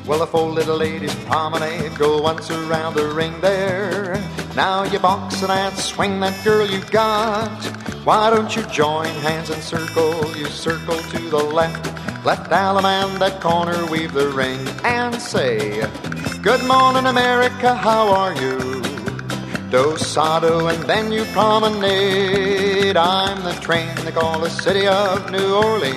Well, the four little ladies promenade, go once around the ring there. Now you box and dance, swing that girl you got. Why don't you join hands and circle? You circle to the left alum and that corner, weave the ring and say, good morning America, how are you? Do sado and then you promenade. I'm the train they call the city of New Orleans.